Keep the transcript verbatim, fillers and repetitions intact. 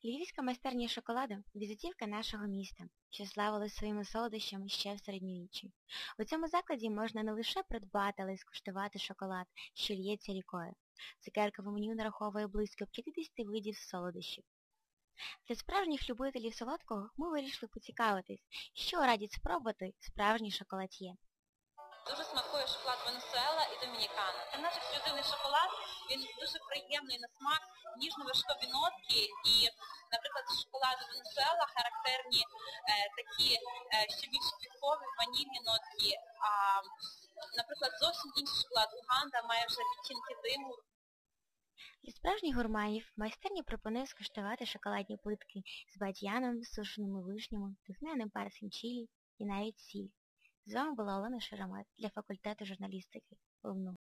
Львівська майстерня шоколаду – візитівка нашого міста, що славилось своїми солодощами ще в середньовіччі. У цьому закладі можна не лише придбати, але й скуштувати шоколад, що лється рікою. Цукеркове меню нараховує близько п'ятдесят видів солодощів. Для справжніх любителів солодкого ми вирішили поцікавитись, що радять спробувати справжній шоколад'є. Дуже смакує шоколад Венесуела і Домінікана. Це наш ексклюзивний шоколад, він дуже приємний на смак, ніжно-вершкові нотки і, наприклад, з шоколаду Венесуела характерні е, такі е, ще більш квіткові ванільні нотки, а, наприклад, зовсім інший шоколад Уганда має вже відтінки диму. Для справжніх гурманів майстерня пропонує скуштувати шоколадні плитки з бадьяном, сушеними вишнями, духмяним перцем чилі і навіть сіль. З вами була Олена Шаромат для факультету журналістики УЛНУ.